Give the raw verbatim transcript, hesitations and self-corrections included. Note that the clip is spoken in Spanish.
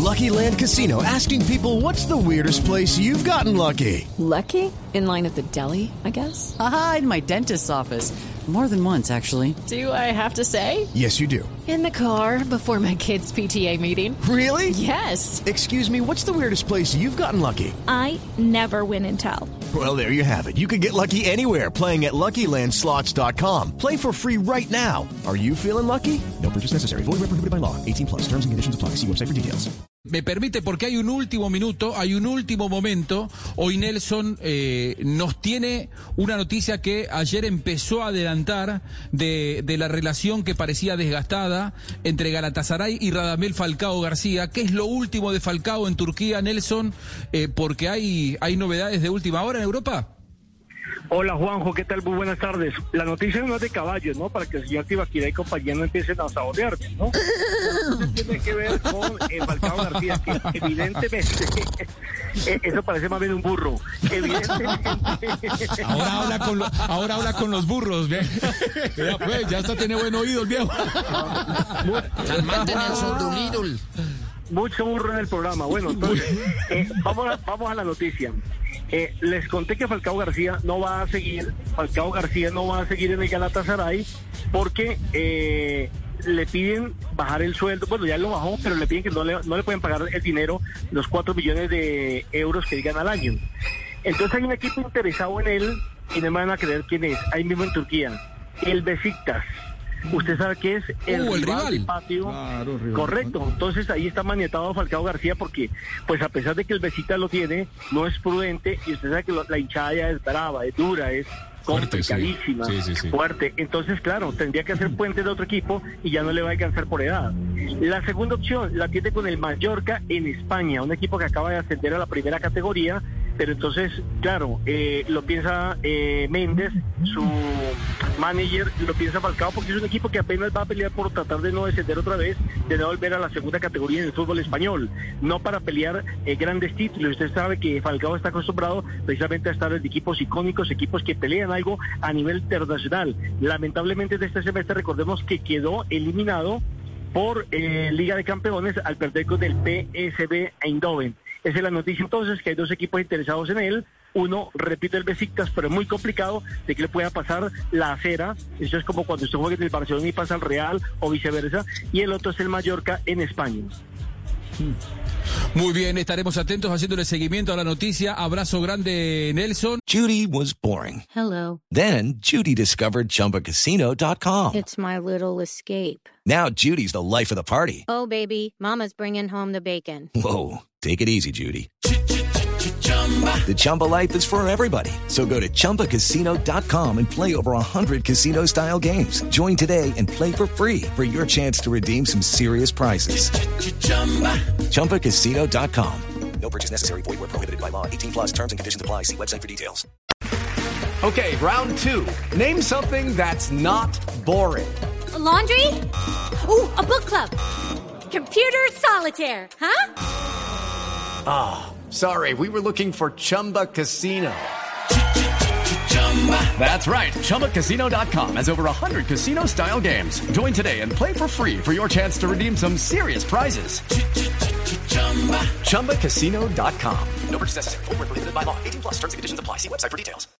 Lucky Land Casino, asking people, what's the weirdest place you've gotten lucky? Lucky? In line at the deli, I guess? Aha, in my dentist's office. More than once, actually. Do I have to say? Yes, you do. In the car before my kids' P T A meeting. Really? Yes. Excuse me, what's the weirdest place you've gotten lucky? I never win and tell. Well, there you have it. You can get lucky anywhere, playing at Lucky Land Slots dot com. Play for free right now. Are you feeling lucky? No purchase necessary. Void where prohibited by law. eighteen plus. Terms and conditions apply. See website for details. Me permite, porque hay un último minuto, hay un último momento. Hoy Nelson eh, nos tiene una noticia que ayer empezó a adelantar de, de la relación que parecía desgastada entre Galatasaray y Radamel Falcao García. ¿Qué es lo último de Falcao en Turquía, Nelson? Eh, porque hay, hay novedades de última hora en Europa. Hola Juanjo, ¿qué tal? Muy buenas tardes. La noticia no es de caballos, ¿no? Para que el señor Tibaquira y compañía no empiecen a sabotearme, ¿no? Tiene que ver con eh, Falcao García, que evidentemente, eh, eso parece más bien un burro. Evidentemente. Ahora habla con, lo, ahora habla con los burros, ¿ve? Ya, pues, ya hasta tiene buen oído el viejo. Calmante Nelson Doolittle. Mucho burro en el programa. Bueno, entonces, eh, vamos, a, vamos a la noticia. Eh, les conté que Falcao García no va a seguir, Falcao García no va a seguir en el Galatasaray porque eh, le piden bajar el sueldo. Bueno, ya lo bajó, pero le piden que no le, no le pueden pagar el dinero, los cuatro millones de euros que digan al año. Entonces hay un equipo interesado en él y no me van a creer quién es, ahí mismo en Turquía, el Besiktas. Usted sabe que es el, uh, el rival, rival del patio. Claro, rival. Correcto. Entonces ahí está maniatado Falcao García porque, pues a pesar de que el Besiktas lo tiene, no es prudente y usted sabe que lo, la hinchada ya es brava, es dura, es complicadísima, sí. Sí, sí, sí. fuerte. Entonces, claro, tendría que hacer puente de otro equipo y ya no le va a alcanzar por edad. La segunda opción la tiene con el Mallorca en España, un equipo que acaba de ascender a la primera categoría. Pero entonces, claro, eh, lo piensa eh, Méndez, su manager, lo piensa Falcao, porque es un equipo que apenas va a pelear por tratar de no descender otra vez, de no volver a la segunda categoría en el fútbol español, no para pelear eh, grandes títulos. Usted sabe que Falcao está acostumbrado precisamente a estar en equipos icónicos, equipos que pelean algo a nivel internacional. Lamentablemente de este semestre recordemos que quedó eliminado por eh, Liga de Campeones al perder con el P S V Eindhoven. Esa es la noticia entonces, que hay dos equipos interesados en él. Uno, repito, el Besiktas, pero es muy complicado de que le pueda pasar la acera. Eso es como cuando usted juega en el Barcelona y pasa al Real o viceversa. Y el otro es el Mallorca en España. Muy bien, estaremos atentos haciéndole seguimiento a la noticia. Abrazo grande, Nelson. Judy was boring. Hello. Then Judy discovered Chumba Casino dot com. It's my little escape. Now Judy's the life of the party. Oh, baby, mama's bringing home the bacon. Whoa, take it easy, Judy. The Chumba life is for everybody. So go to Chumba Casino dot com and play over one hundred casino-style games. Join today and play for free for your chance to redeem some serious prizes. Chumba Casino dot com. No purchase necessary. Void where prohibited by law. eighteen plus terms and conditions apply. See website for details. Okay, round two. Name something that's not boring. A laundry? Ooh, a book club. Computer solitaire, huh? Ah. Oh. Sorry, we were looking for Chumba Casino. That's right. Chumba Casino dot com has over one hundred casino-style games. Join today and play for free for your chance to redeem some serious prizes. Chumba Casino dot com. No purchase necessary. Void where prohibited by law. eighteen plus terms and conditions apply. See website for details.